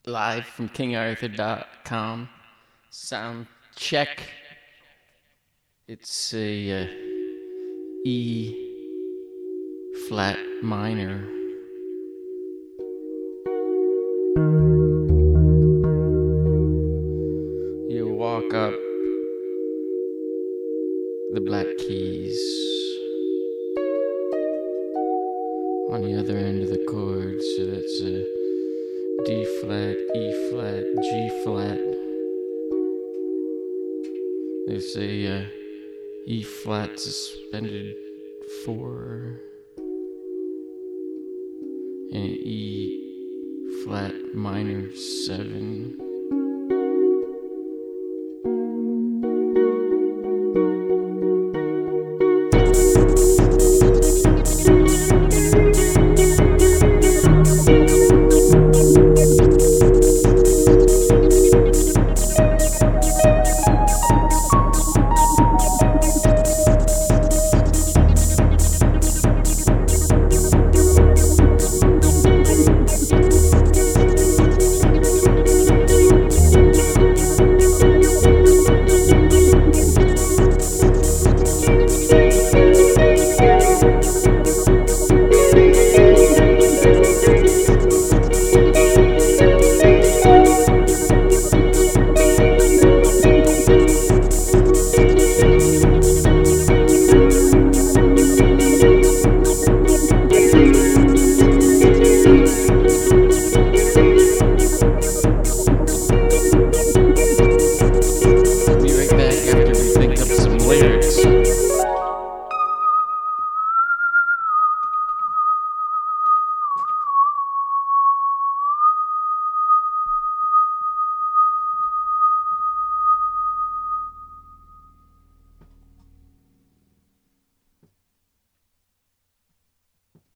live from KingArthur.com. Sound check. It's a E flat minor. You walk up the Black Keys. On the other end of the chord, so that's a D flat, E flat, G flat. There's a E flat suspended 4 and an E flat minor 7.